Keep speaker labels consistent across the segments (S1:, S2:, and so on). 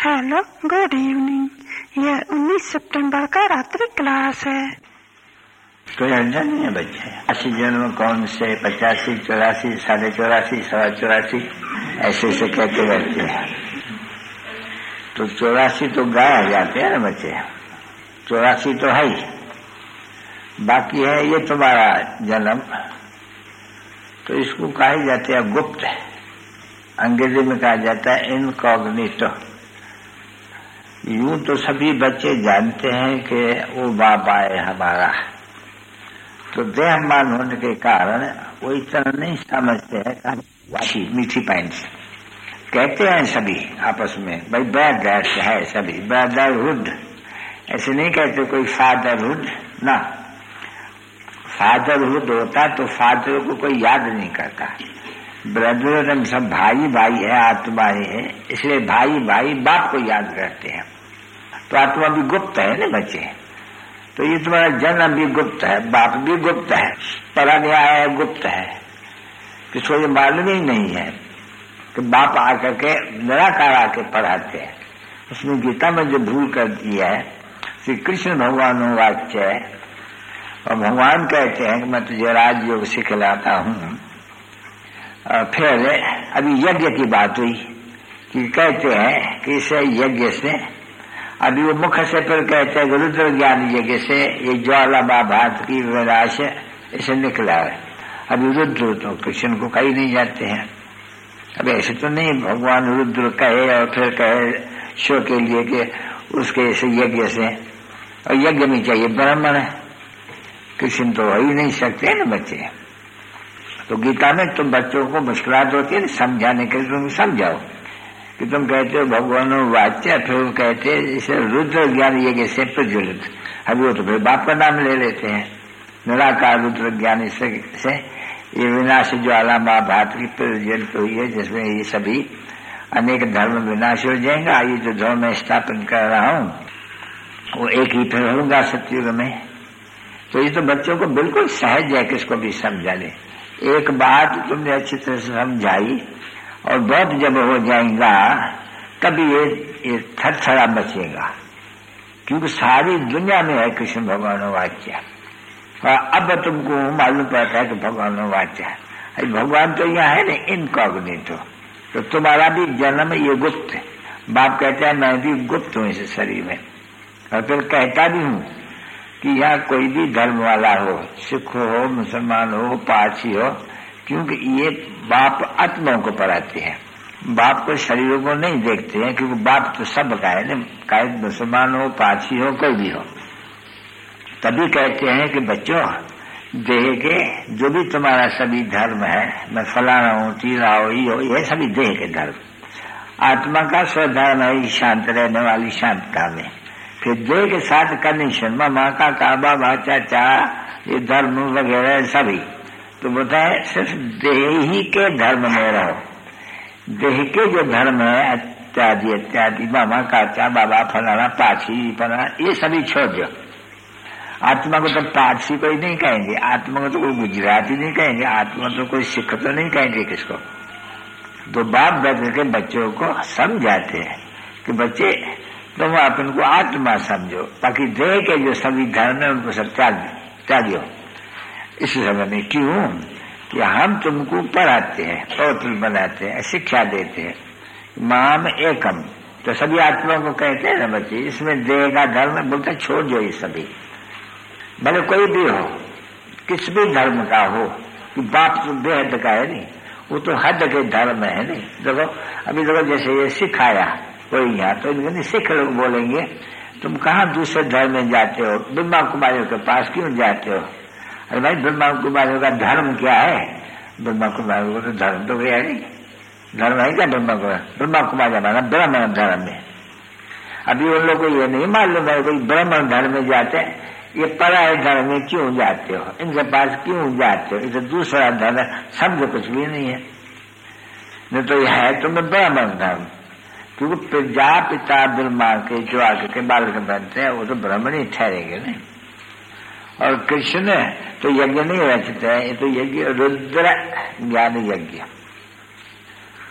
S1: Hello, good evening. यह 19 सितंबर का रात्रि क्लास है।
S2: कोई अंजन नहीं है बच्चे। 80 जन्म कौन से 85, 84, 84.5, 84.5 ऐसे ऐसे कहते रहते हैं। तो 84 तो गाया जाते हैं ना बच्चे, 84 तो है ही, बाकी है ये तुम्हारा जन्म। तो इसको कहा जाता है गुप्त, अंग्रेजी में कहा जाता है इनकॉग्निटो। यूं तो सभी बच्चे जानते हैं कि वो बाप आए हमारा, तो देहमान होने के कारण वो इतना नहीं समझते हैं। वाची मीठी पैंट कहते हैं सभी आपस में, भाई ब्रदर है सभी, ब्रदरहुड ऐसे नहीं कहते कोई फादरहुड ना। फादरहुड होता तो फादर को कोई याद नहीं करता। ब्रदर हम सब भाई भाई है, आत्माएं है, इसलिए भाई भाई बाप को याद करते हैं। तो आत्मा भी गुप्त है ना बच्चे। तो ये तुम्हारा जन्म भी गुप्त है, बाप भी गुप्त है, पढ़ा गया है गुप्त है, किसको ये मालूम ही नहीं है कि बाप आकर के निराकार आके पढ़ाते हैं। उसमें गीता में जो भूल कर दी है, श्री कृष्ण भगवान वाच्य है और भगवान कहते हैं कि मैं तुझे राजयोग सिखलाता हूँ। फिर अभी यज्ञ की बात हुई कि कहते हैं कि इस यज्ञ से, अभी वो मुख से फिर कहते हैं रुद्र ज्ञान यज्ञ से ये ज्वाला भात की विनाश इसे निकला है। अभी रुद्र तो कृष्ण को कहीं नहीं जाते हैं। अब ऐसे तो नहीं भगवान रुद्र कहे और फिर कहे शो के लिए कि उसके इस यज्ञ से, और यज्ञ में चाहिए ब्राह्मण है, कृष्ण तो हो ही नहीं सकते ना बच्चे। तो गीता में तुम बच्चों को मुश्किलात होती है समझाने के लिए, तुम समझाओ कि तुम कहते हो भगवान वाच्य, फिर वो कहते हैं इसे रुद्र ज्ञान यज्ञ से प्रज्वलित। अभी वो तो फिर बाप का नाम ले लेते हैं, निराकार रुद्र ज्ञान से ये विनाश ज्वाला भात की प्रज्वलित हुई है, जिसमें ये सभी अनेक धर्म विनाश हो जाएगा। ये जो धर्म में स्थापन कर रहा हूँ वो एक ही फिर होगा सतयुग में। तो ये तो बच्चों को बिल्कुल सहज है, किसको भी समझा ले। एक बात तुमने अच्छी तरह से समझाई और बहुत जब हो जाएगा तभी ये थरथरा बचेगा, क्योंकि सारी दुनिया में है कृष्ण भगवान वाच्य। और अब तुमको मालूम पड़ता है कि भगवान वाच्य है। भगवान तो यहाँ है ना इनकॉग्निटो। तो तुम्हारा भी जन्म ये गुप्त है। बाप कहता है मैं भी गुप्त हूँ इस शरीर में, और फिर कहता भी हूँ कि यहाँ कोई भी धर्म वाला हो, सिख हो, मुसलमान हो, पारसी हो, क्योंकि ये बाप आत्माओं को पढ़ाते हैं, बाप को शरीरों को नहीं देखते हैं, क्योंकि बाप तो सब का है ना, चाहे मुसलमान हो, पारसी हो, कोई भी हो। तभी कहते हैं कि बच्चों देह के जो भी तुम्हारा सभी धर्म है, मैं फलाना हूँ, तीरा हो, ये हो, ये सभी देह के धर्म। आत्मा का स्वधर्म है शांत रहने वाली शांतता में। फिर देह के साथ कंडीशन माँ का काबा भाचा चाह ये धर्म वगैरह सभी, तो बताए सिर्फ देह ही के धर्म में रहो। देह के जो धर्म है इत्यादि इत्यादि, मामा काचा बाबा फलाना पाछी फलाना, ये सभी छोड़ दो। आत्मा को तो पारसी कोई नहीं कहेंगे, आत्मा को तो कोई गुजराती नहीं कहेंगे, आत्मा तो कोई सिख तो नहीं कहेंगे किसको। तो बाप बैठ के बच्चों को समझाते हैं कि बच्चे तुम अपन को आत्मा समझो, ताकि देह के जो सभी धर्म है उनको सब त्यागो। इस समय में क्यों कि हम तुमको पढ़ाते हैं, पवित्र बनाते हैं, शिक्षा देते हैं, माम एकम। तो सभी आत्मा को कहते हैं ना बच्चे, इसमें देह का धर्म बोलते छोड़ दो। ये सभी भले कोई भी हो, किस भी धर्म का हो, कि बाप तो बेहद का है नहीं, वो तो हद के धर्म है नहीं। देखो अभी देखो जैसे ये सिखाया कोई यहाँ, तो इनके सिख लोग बोलेंगे तुम कहाँ दूसरे धर्म में जाते हो, ब्रह्मा कुमारियों के पास क्यों जाते हो? अरे भाई ब्रह्मा कुमारियों का धर्म क्या है? ब्रह्मा कुमारियों को तो धर्म तो गया नहीं, धर्म है क्या ब्रह्मा कुमार? ब्रह्मा कुमार हमारा ब्राह्मण धर्म में। अभी उन लोग को ये नहीं मालूम है कोई ब्राह्मण धर्म में जाते हैं, ये पराये धर्म में क्यों जाते हो, इनके पास क्यों जाते हो? इसे दूसरा धर्म समझो कुछ भी नहीं है, नहीं तो यह है तुम्हें ब्राह्मण धर्म। क्योंकि प्रजापिता ब्रह्मा के जो आगे के बालक बनते हैं वो तो ब्राह्मण ही ठहरेंगे नहीं। और कृष्ण तो यज्ञ नहीं रचते हैं, ये तो यज्ञ रुद्र ज्ञान यज्ञ।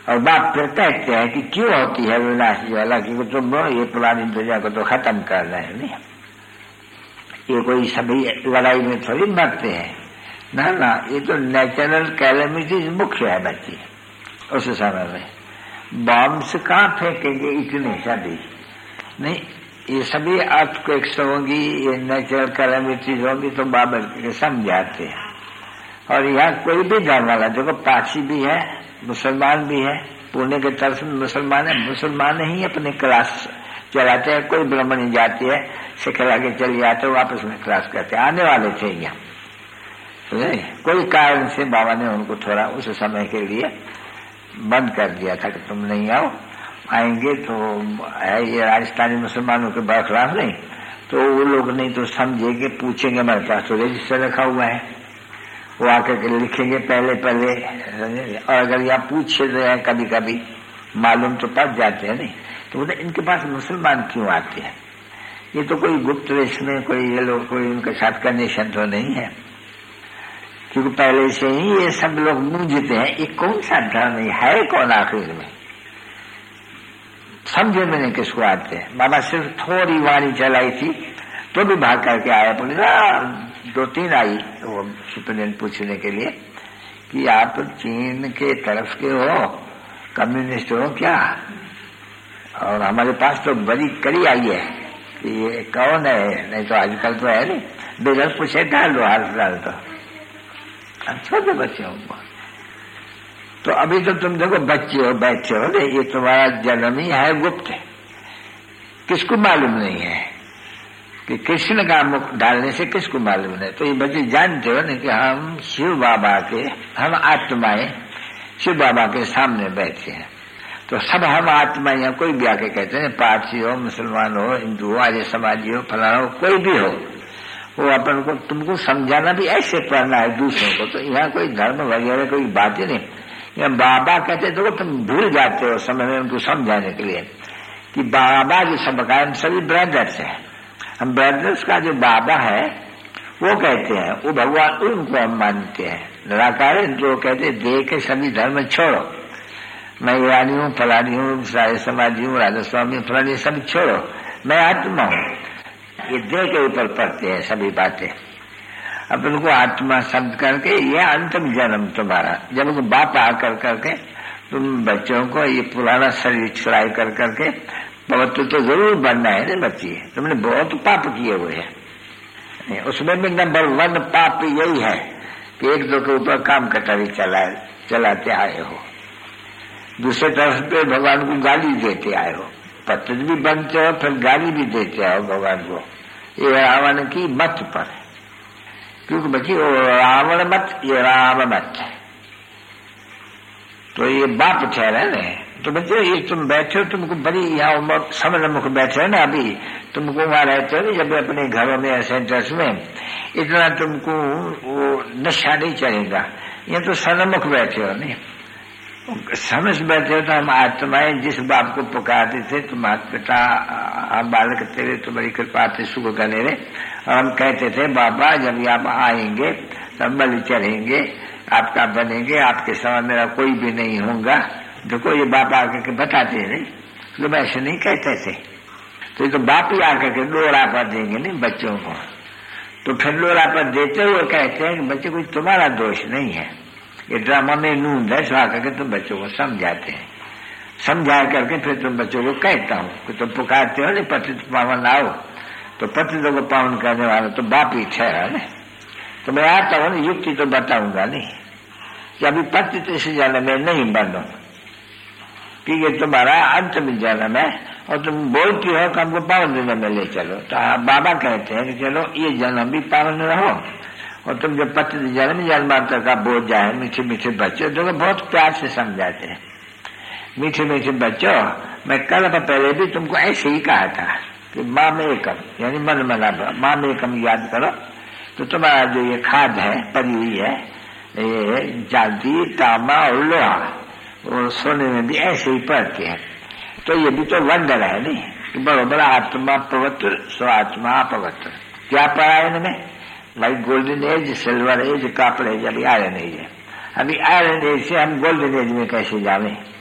S2: और बाप फिर कहते हैं कि क्यों होती है विनाश ज्वाला, क्योंकि तुम ये पुरानी दुनिया को तो खत्म कर रहे हैं। नहीं, ये कोई सभी लड़ाई में थोड़ी मरते हैं, ना ना, ये तो नेचुरल कैलेमिटीज मुख्य है बच्ची। उस समय में बॉम्ब्स कहाँ फेंकेंगे इतने सभी, नहीं, ये सभी अर्थक्वेक्स होंगी, ये नेचुरल कैलेमिटीज होंगी, तो बाबा के समझाते हैं। और यहाँ कोई भी धर्म वाला, देखो पारसी भी है, मुसलमान भी है, पुणे के तरफ में मुसलमान है, मुसलमान ही अपने क्लास चलाते हैं। कोई ब्राह्मणी जाती है, सिखला के चले जाते, वापस में क्लास करते, आने वाले थे यहाँ, कोई कारण से बाबा ने उनको थोड़ा उस समय के लिए बंद कर दिया था कि तुम नहीं आओ, आएंगे तो है ये राजस्थानी मुसलमानों के बरखलाफ नहीं, तो वो लोग नहीं तो समझेंगे, पूछेंगे, हमारे पास तो रजिस्टर रखा हुआ है, वो आकर के लिखेंगे पहले पहले, और अगर यहाँ पूछ रहे हैं कभी कभी मालूम तो पड़ जाते हैं, नहीं तो बोले इनके पास मुसलमान क्यों आते हैं, ये तो कोई गुप्त रेस में कोई ये लोग कोई उनके साथ कनेक्शन तो नहीं है, क्योंकि पहले से ही ये सब लोग मूझते हैं ये कौन सा धर्म है, कौन आखिर में समझे मैंने किसको आते हैं। बाबा सिर्फ थोड़ी वाणी चलाई थी तो भी भाग करके आया, बोले 2-3 आई वो सुप्रीडेंट पूछने के लिए कि आप चीन के तरफ के हो, कम्युनिस्ट हो क्या, और हमारे पास तो बड़ी कड़ी आई है कि ये कौन है, नहीं तो आजकल तो है नहीं, बेगर पूछे डाल दो हाल फिलहाल तो छोटे बच्चे हो। तो अभी तो तुम देखो बच्चे हो, बैठे हो, ये तुम्हारा जन्म ही है गुप्त है, किसको मालूम नहीं है कि कृष्ण का मुख डालने से किसको मालूम नहीं। तो ये बच्चे जानते हो ना कि हम शिव बाबा के, हम आत्माएं शिव बाबा के सामने बैठे हैं, तो सब हम आत्माएं, कोई भी आके कहते हैं, पारसी हो, मुसलमान हो, हिंदू हो, आर्य समाजी हो, फलाना हो, कोई भी हो, वो अपन को तुमको समझाना भी ऐसे पढ़ना है दूसरों को। तो यहाँ कोई धर्म वगैरह कोई बात ही नहीं। यहाँ बाबा कहते तो तुम भूल जाते हो समय में उनको समझाने के लिए कि बाबा जो सबका हम सभी ब्रदर्स है, हम ब्रदर्स का जो बाबा है वो कहते हैं वो भगवान, उनको हम मानते हैं निराकार। जो कहते देह के सभी धर्म छोड़ो, मैं ईरानी हूँ, फलानी हूँ, सारे समाजी हूँ, राधा स्वामी फलानी, सब छोड़ो, मैं आत्मा हूँ। ये देह के ऊपर पड़ते हैं सभी बातें। अब उनको आत्मा शब्द करके ये अंतिम जन्म तुम्हारा, जब उनको बाप आकर करके तुम बच्चों को ये पुराना शरीर छुड़ाई कर करके पवित्र तो जरूर बनना है ना बच्ची, तुमने बहुत पाप किए हुए हैं। उसमें भी नंबर 1 पाप यही है कि एक दो के ऊपर काम कटारी चलाते आए हो, दूसरे तरफ पे भगवान को गाली देते आए हो, पत्र भी बनते हो फिर गाली भी देते हो भगवान को, ये रावण की मत पर, क्योंकि बच्ची वो रावण मत, ये राम मत, तो ये बाप ठहरा ना। तो बच्चे ये तुम बैठे हो, तुमको बड़ी यहाँ समझ बैठे हो ना, अभी तुमको वहां रहते हो जब अपने घरों में सेंटर्स में, इतना तुमको वो नशा नहीं चलेगा। ये तो सन्मुख बैठे हो, नहीं समझ बैठे हो। तो हम आत्माएं जिस बाप को पुकारते थे, तुम्हारे पिता हम बालक तेरे तुम्हारी कृपा थे सुख गले रे, और हम कहते थे बाबा जब आप आएंगे तब बलि चढ़ेंगे, आपका बनेंगे, आपके समय मेरा कोई भी नहीं होगा। देखो ये बाप आकर के बताते हैं, नहीं लोग ऐसे नहीं कहते थे, तो ये तो बाप ही आकर के लोरा पर देंगे नहीं बच्चों को। तो फिर लोरा पर देते हुए कहते हैं कि बच्चे कोई तुम्हारा दोष नहीं है, ये ड्रामा में नूंद है, सो आकर के तुम बच्चों को समझाते हैं। समझा करके फिर तुम बच्चों को कहता हूँ कि तुम पुकारते हो नहीं पतित पावन आओ, तो पतितों को पावन करने वाला तो बाप ही ठहरा ना। तो मैं आता हूँ युक्ति तो बताऊंगा नहीं कि अभी पतित इस जन्म में नहीं बनो, कि ये तुम्हारा अंतिम जन्म है और तुम बोलती हो कि हमको पावन जन्म में ले चलो। तो बाबा कहते हैं कि चलो ये जन्म भी पावन रहो, और तुम जब पतित जन्मांतर का बोझ जाए, मीठे मीठे बच्चों, जो बहुत प्यार से समझाते हैं, मीठे मीठे बच्चों, मैं कल पहले भी तुमको ऐसे ही कहा था कि माँ में एकम, यानी मन मना माँ में एकम याद करो, तो तुम्हारा जो ये खाद है पड़ी हुई है, ये चांदी तांबा और लोहा, वो सोने में भी ऐसे ही पड़ते हैं। तो ये भी तो वंडर है नहीं कि बराबर आत्मा पवित्र स्व आत्मा पवित्र। क्या पड़ा है इनमें? Like golden age, silver age, copper age, अभी आयरन एज है। अभी आयरन एज से हम गोल्डन एज में कैसे जावे?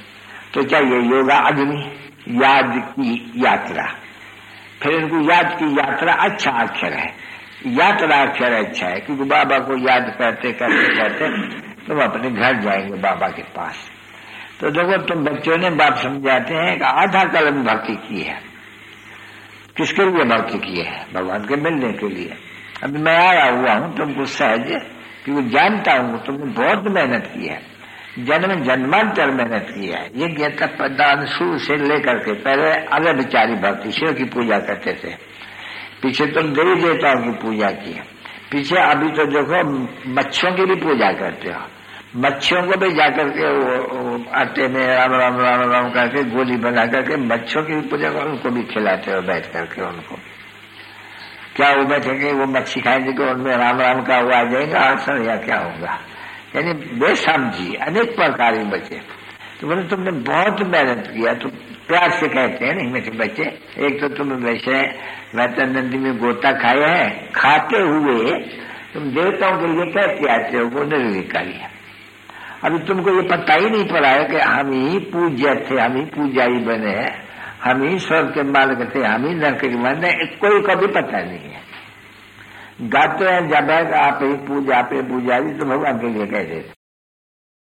S2: तो चाहिए योगा अग्नि, याद की यात्रा। फिर इनको याद की यात्रा अच्छा अक्षर है, यात्रा अक्षर अच्छा है, क्योंकि बाबा को याद करते करते करते तुम अपने घर जाएंगे बाबा के पास। तो देखो तुम बच्चों ने बाप समझाते हैं कि आधा कलम भक्ति की है। किसके लिए भक्ति की है? भगवान के मिलने के लिए। अभी मैं आया हुआ हूं तुमको सहज, क्योंकि जानता हूं तुमने बहुत मेहनत की है, जन्म जन्मांतर मेहनत की है। ये गीता प्रदान शुरू से लेकर के पहले अगर विचारी भक्ति शिव की पूजा करते थे, पीछे तुम देवी देवताओं की पूजा की है, पीछे अभी तो देखो मच्छियों की भी पूजा करते हो। मच्छियों को भी जाकर के वो आटे में राम राम राम राम करके गोली बना करके मच्छियों की भी पूजा कर, उनको भी खिलाते हो बैठ करके। उनको क्या वो बैठेंगे वो मच्छी खाएंगे कि उनमें राम राम का वो आ जाएगा आंसर या क्या होगा? यानी बेसमझी अनेक प्रकार के बच्चे। तो बोले तुमने बहुत मेहनत किया, तो प्यार से कहते हैं नहीं मेरे बच्चे। एक तो तुम वैसे वैतनंदी में गोता खाया है, खाते हुए तुम देवताओं के लिए कैसे आते हो? वो निर्विकारी है। अभी तुमको ये पता ही नहीं पड़ा है कि हम ही पूज्य थे, हम ही पूजारी बने हैं, हम ही स्वर्ग के मालिक थे, हम ही नरक के बने, कोई कभी पता नहीं है। गाते हैं जब आप ही पूजा पे पूजारी, तो भगवान के लिए कह देते।